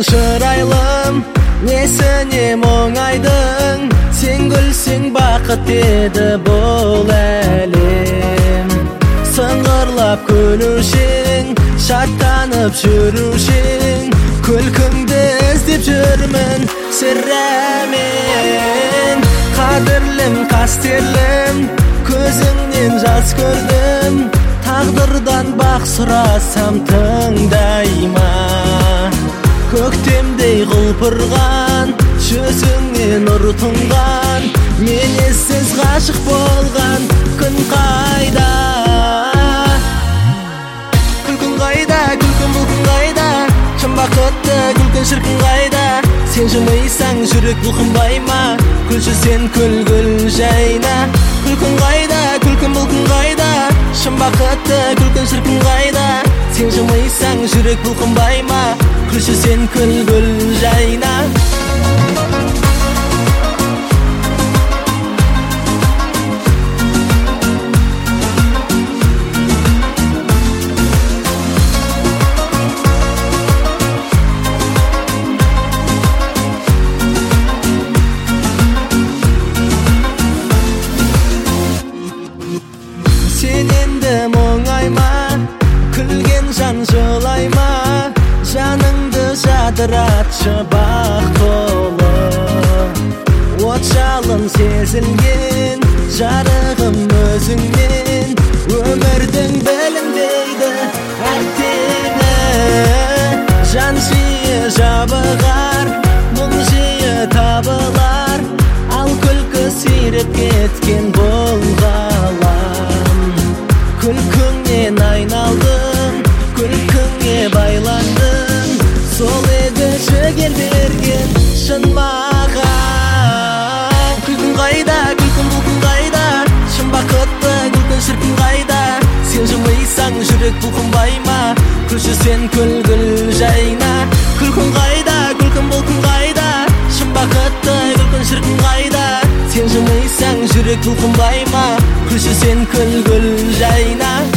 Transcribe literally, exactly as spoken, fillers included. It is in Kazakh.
шырайлым, несіне мұңайдың, сен күлсең бақыт еді бұл әлем. Сыңғырлап күлушең, шаттанып жүрушең, күлкіңді іздеп жүрмін сірәмен. Қадірлім, қастерлім, көзіңнен жас көрдім, тағдырдан бақ сұрасам тыңдайма. Көктемдей құлпырған, жүзіңнен нұр тұнған, мен ессіз ғашық болған күн қайда? Күлкің қайда, күлкің бұлкың қайда, шын бақытты күлкін шіркін қайда? Сен жымайсаң жүрек бұлқынбай ма? Күлші сен күл-күл жайна. Күлкің қайда, күлкің бұлкың қайда, шын бақытты күлкін шіркін қайда? Сен жымайсаң жүрек бұлқынбай ма? Күлші сен күл-күл жайна. Сен енді мұңайма, күлген жан жылайма, жаныңды жадыратшы бақ толы. От жалын сезілген, жарығым өзіңнен, өмірдің білінбейді әттеңі. Жан жиі жабығар, мұң жиі табылар, ал күлкі сиреп кеткен бұл ғалам. Күлкіңнен айналдым, күлкіңе байландым, сол еді жігер берген шын маған. Күлкің қайда, күлкің бұлкың қайда, шын бақытты күлкін шіркін қайда? Сен жымайсаң жүрек бұлқынбай ма? Күлші сен күл-күл жайна. Күлкің қайда, күлкің бұлкың қайда, шын бақытты күлкін шіркін қайда? Сен жымайсаң жүрек бұлқынбай ма? Күлші сен күл-күл жайна.